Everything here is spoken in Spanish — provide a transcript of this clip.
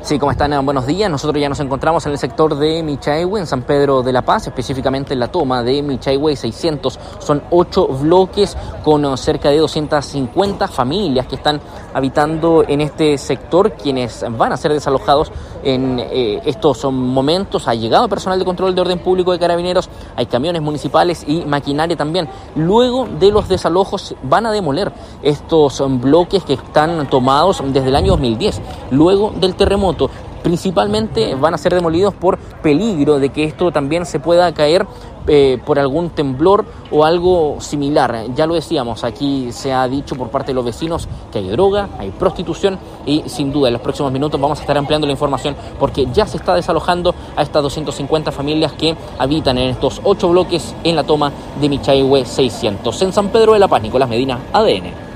Sí, ¿cómo están? Buenos días. Nosotros ya nos encontramos en el sector de Michaihue, en San Pedro de la Paz, específicamente en la toma de Michaihue 600. Son 8 bloques con cerca de 250 familias que están habitando en este sector, quienes van a ser desalojados en estos momentos. Ha llegado personal de control de orden público de Carabineros, hay camiones municipales y maquinaria también. Luego de los desalojos van a demoler estos bloques que están tomados desde el año 2010, luego del terremoto. Principalmente van a ser demolidos por peligro de que esto también se pueda caer por algún temblor o algo similar. Ya lo decíamos, aquí se ha dicho por parte de los vecinos que hay droga, hay prostitución y sin duda en los próximos minutos vamos a estar ampliando la información porque ya se está desalojando a estas 250 familias que habitan en estos 8 bloques en la toma de Michaihue 600. En San Pedro de la Paz, Nicolás Medina, ADN.